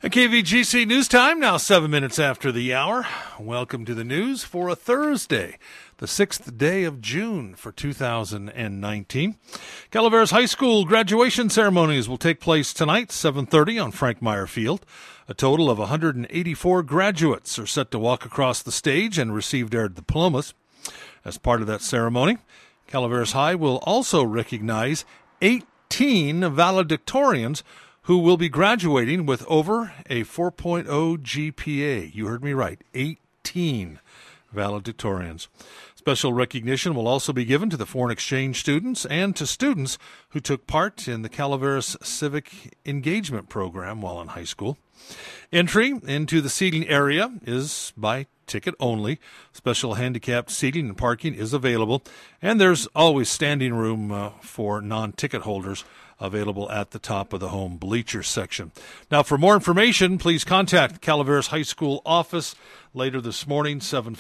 A KVGC News Time, now 7 minutes after the hour. Welcome to the news for a Thursday, the 6th day of June for 2019. Calaveras High School graduation ceremonies will take place tonight, 7:30 on Frank Meyer Field. A total of 184 graduates are set to walk across the stage and receive their diplomas. As part of that ceremony, Calaveras High will also recognize 18 valedictorians who will be graduating with over a 4.0 GPA. You heard me right, 18 valedictorians. Special recognition will also be given to the foreign exchange students and to students who took part in the Calaveras Civic Engagement Program while in high school. Entry into the seating area is by ticket only. Special handicapped seating and parking is available, and there's always standing room for non-ticket holders available at the top of the home bleachers section. Now, for more information, please contact the Calaveras High School office later this morning,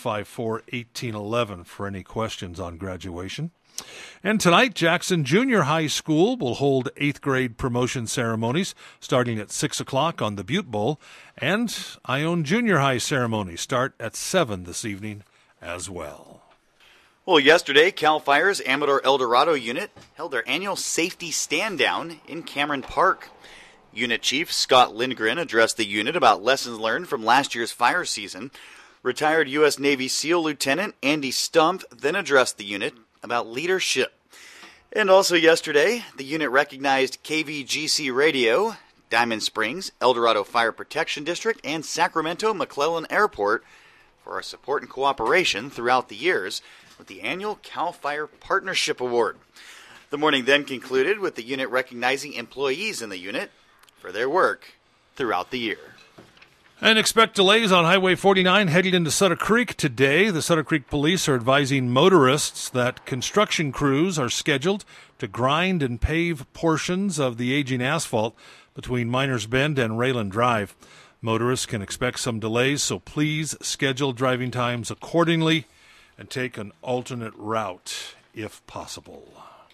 754-1811, for any questions on graduation. And tonight, Jackson Junior High School will hold 8th grade promotion ceremonies starting at 6 o'clock on the Butte Bowl, and Ione Junior High ceremonies start at 7 this evening as well. Well, yesterday, CAL FIRE's Amador Eldorado unit held their annual safety stand-down in Cameron Park. Unit Chief Scott Lindgren addressed the unit about lessons learned from last year's fire season. Retired U.S. Navy SEAL Lieutenant Andy Stump then addressed the unit about leadership. And also yesterday, the unit recognized KVGC Radio, Diamond Springs, Eldorado Fire Protection District, and Sacramento McClellan Airport for our support and cooperation throughout the years with the annual CAL FIRE Partnership Award. The morning then concluded with the unit recognizing employees in the unit for their work throughout the year. And expect delays on Highway 49 heading into Sutter Creek today. The Sutter Creek police are advising motorists that construction crews are scheduled to grind and pave portions of the aging asphalt between Miners Bend and Rayland Drive. Motorists can expect some delays, so please schedule driving times accordingly and take an alternate route if possible.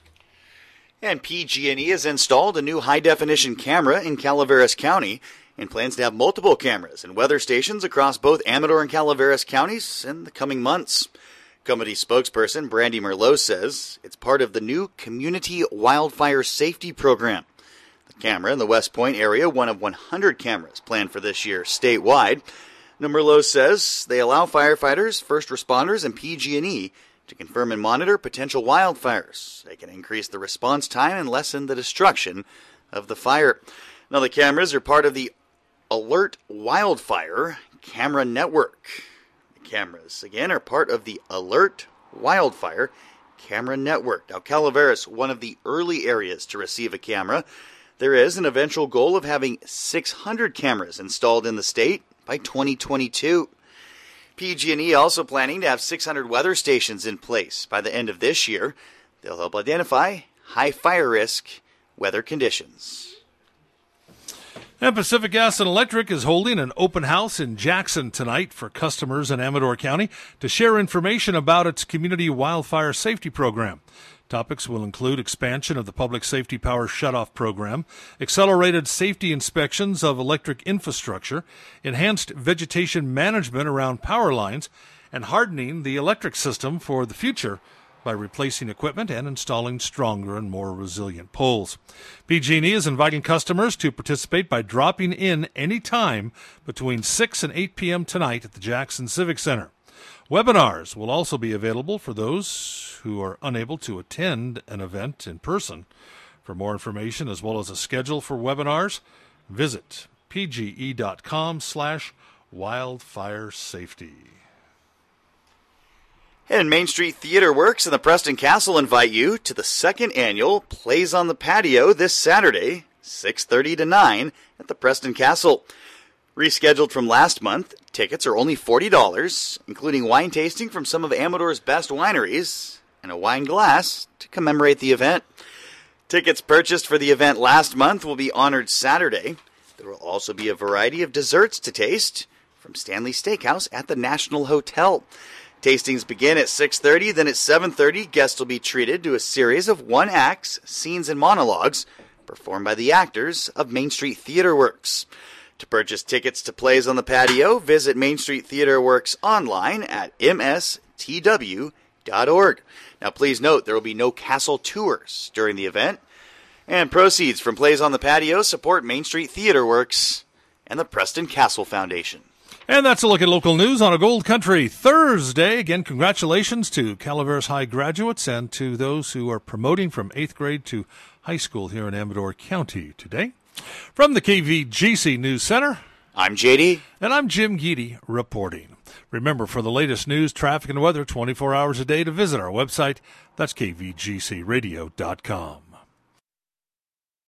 And PG&E has installed a new high-definition camera in Calaveras County and plans to have multiple cameras and weather stations across both Amador and Calaveras counties in the coming months. Company spokesperson Brandy Merlot says it's part of the new Community Wildfire Safety Program. The camera in the West Point area, one of 100 cameras planned for this year statewide. Merlot says they allow firefighters, first responders, and PG&E to confirm and monitor potential wildfires. They can increase the response time and lessen the destruction of the fire. Now, the cameras are part of the Alert Wildfire Camera Network. The cameras, again, are part of the Alert Wildfire Camera Network. Now, Calaveras, one of the early areas to receive a camera. There is an eventual goal of having 600 cameras installed in the state by 2022. PG&E also planning to have 600 weather stations in place by the end of this year. They'll help identify high fire risk weather conditions. And Pacific Gas and Electric is holding an open house in Jackson tonight for customers in Amador County to share information about its community wildfire safety program. Topics will include expansion of the Public Safety Power Shutoff Program, accelerated safety inspections of electric infrastructure, enhanced vegetation management around power lines, and hardening the electric system for the future by replacing equipment and installing stronger and more resilient poles. PG&E is inviting customers to participate by dropping in any time between 6 and 8 p.m. tonight at the Jackson Civic Center. Webinars will also be available for those who are unable to attend an event in person. For more information as well as a schedule for webinars, visit pge.com/wildfire safety. And Main Street Theater Works and the Preston Castle invite you to the second annual Plays on the Patio this Saturday, 6:30 to 9 at the Preston Castle. Rescheduled from last month, tickets are only $40, including wine tasting from some of Amador's best wineries and a wine glass to commemorate the event. Tickets purchased for the event last month will be honored Saturday. There will also be a variety of desserts to taste from Stanley Steakhouse at the National Hotel. Tastings begin at 6:30, then at 7:30, guests will be treated to a series of one-acts, scenes, and monologues performed by the actors of Main Street Theater Works. To purchase tickets to Plays on the Patio, visit Main Street Theater Works online at mstw.org. Now, please note there will be no castle tours during the event, and proceeds from Plays on the Patio support Main Street Theater Works and the Preston Castle Foundation. And that's a look at local news on a Gold Country Thursday. Again, congratulations to Calaveras High graduates and to those who are promoting from 8th grade to high school here in Amador County today. From the KVGC News Center, I'm JD. And I'm Jim Geedy reporting. Remember, for the latest news, traffic, and weather 24 hours a day to visit our website. That's kvgcradio.com.